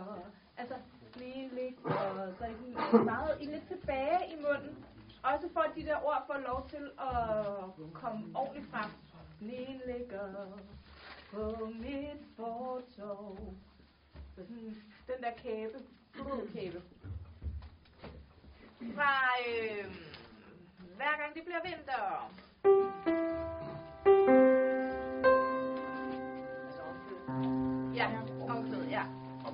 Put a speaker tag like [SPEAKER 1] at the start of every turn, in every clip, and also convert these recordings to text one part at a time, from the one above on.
[SPEAKER 1] ligger. Altså, sneen ligger. Så I lidt tilbage i munden. Også for at de der ord får lov til at komme ordentligt frem. Sneen ligger på mit fortov. Den der kæbe. Kæbe. Fra hver gang det bliver vinter. Ja, omkvædet, ja.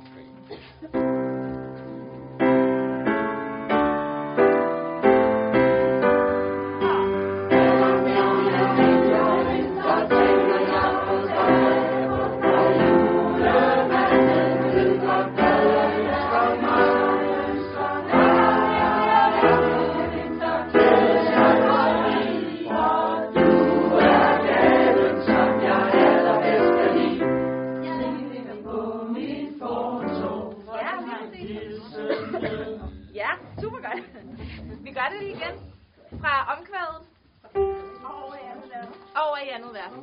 [SPEAKER 1] Vi gør det lige igen. Fra omkvædet. Over i andet vers.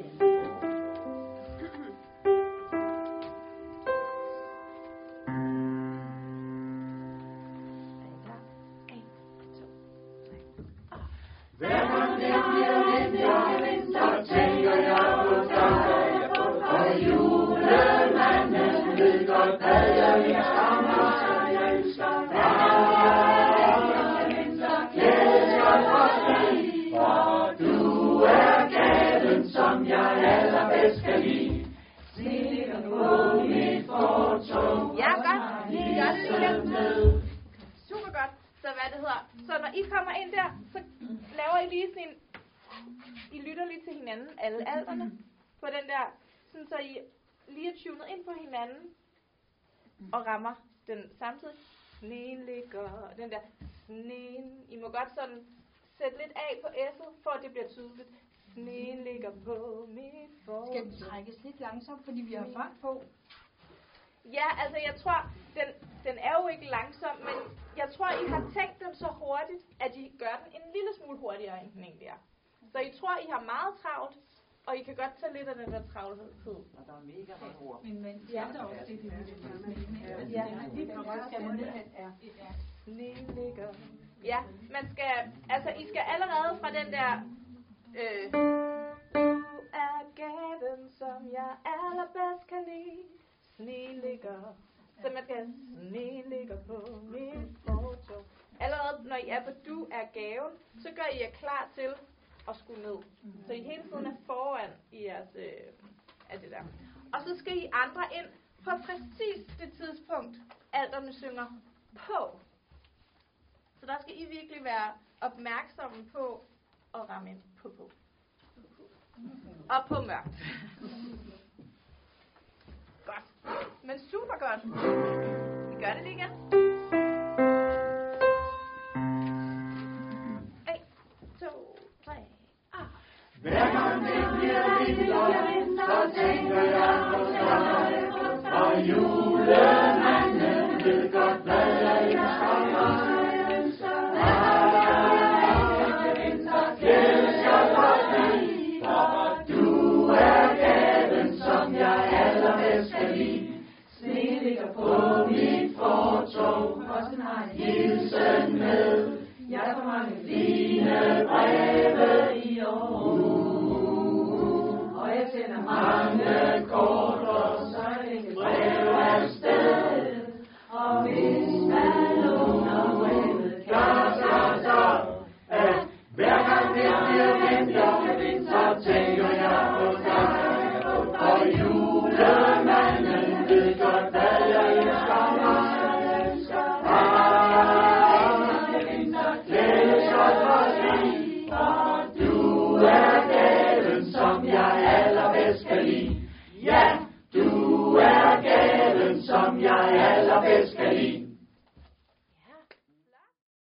[SPEAKER 2] Hver gang det bliver vinter, tænker jeg på dig, og julemanden ved godt, hvad jeg elsker mig. Jeg elsker for du er gaven, som jeg allerbedst kan lide. Sne ligger på mit fortov.
[SPEAKER 1] Ja, godt. Vi gør det igen. Super godt. Så hvad det hedder. Så når I kommer ind der, så laver I lige sådan en... I lytter lige til hinanden, alle alderne, på den der, sådan så I lige er tunet ind på hinanden, og rammer den samtidig. Sneen ligger, den der sneen. I må godt sådan sætte lidt af på S'et, for at det bliver tydeligt. Sneen ligger på mit fortov.
[SPEAKER 3] Skal den trækkes lidt langsomt, fordi vi har fart på?
[SPEAKER 1] Ja, altså jeg tror, den er jo ikke langsom, men jeg tror, I har tænkt den så hurtigt, at I gør den en lille smule hurtigere, end den egentlig er. Så I tror, I har meget travlt, og I kan godt tage lidt af den der travlhed.
[SPEAKER 4] Og der er mega mange ord.
[SPEAKER 3] Men
[SPEAKER 1] ja,
[SPEAKER 3] der er også det, vi vil
[SPEAKER 1] ja. Sneen ligger. Ja, man skal, altså I skal allerede fra den der, du er gaven, som jeg allerbedst kan lide. Sne ligger, så man skal, sne ligger på mit fortov. Allerede når I er på du er gaven, så gør I jer klar til at skulle ned. Så I hele tiden er foran i jeres, af det der. Og så skal I andre ind på præcis det tidspunkt, alterne synger på. Så der skal I virkelig være opmærksomme på at ramme ind på. Og på mørkt. Godt. Men super godt. Vi gør det lige igen. 1, 2, 3,
[SPEAKER 2] Hver gang det bliver vinter, så tænker jeg på dig, og julemanden ved godt, hvad jeg elsker mig. Du er gaven, som jeg allerbedst kan lide. Sne ligger på mit fortov, og sådan har jeg hilsen med. Jeg får mange fine breve i år, og jeg sender mange kort, og så lægger brev afsted. Og hvis man låner brevet, gør så, at hver gang det bliver vinter, så tænker jeg på dig, og julemanden ved godt, hvad jeg elsker mig. Og du er gaven, som jeg allerbedst kan lide. Ja!